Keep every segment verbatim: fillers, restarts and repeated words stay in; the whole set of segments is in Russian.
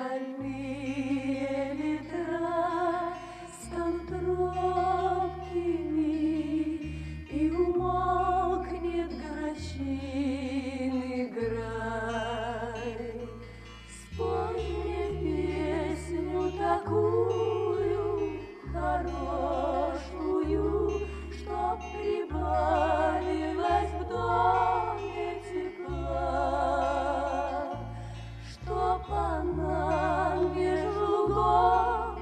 стальные ветра станут робкими, и умолкнет грачиный грай. Спой мне песню такую хорошую, чтоб прибавилось в доме тепла, чтоб она между гор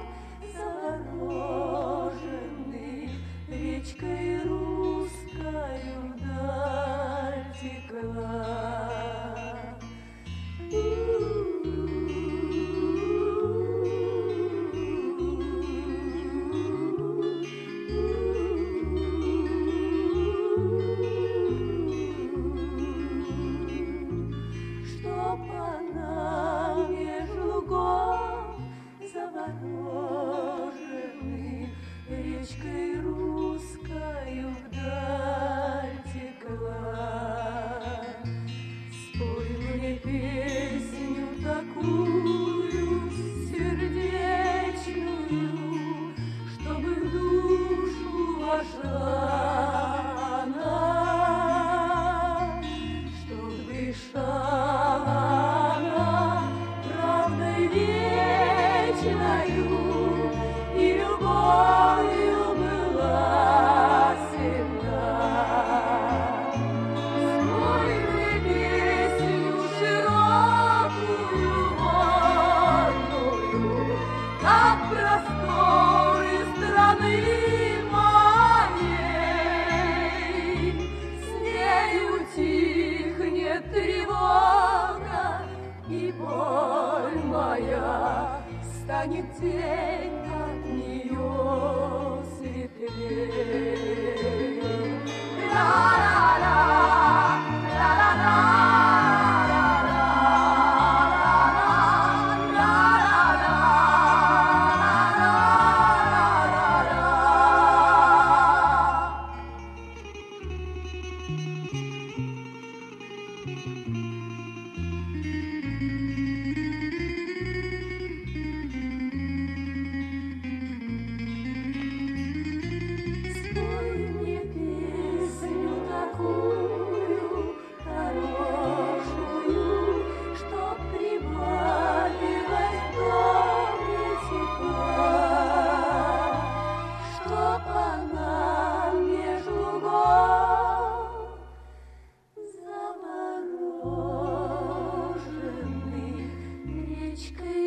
завороженных речкой русскою вдаль текла. Чтоб она между гор завороженных речкой русскою вдаль текла. Спой мне песню такую сердечную, чтобы в душу вошла она, чтоб дышала она правдой вечною и любовью была сильна. Спой мне песню широкую, водную, как просторы страны моей. С нею тихнет тревога, и боль моя станет день от нее светлей. Ла-ла-ла, ла-ла-ла. Спой мне песню такую хорошую, чтоб прибавилось в доме тепла, чтоб она между гор завороженных речкой